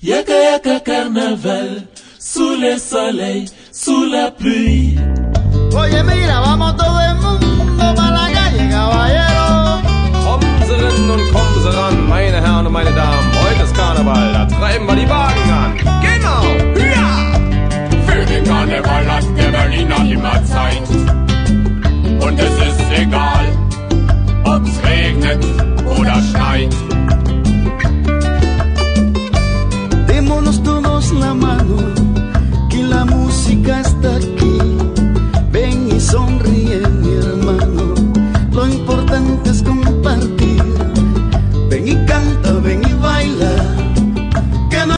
Yaka yaka carnaval, sous le soleil, sous la pluie. Oye mira, vamos todo el mundo para la calle, caballero. Kommen Sie rennen und kommen Sie ran, meine Herren und meine Damen. Heute ist Karneval, da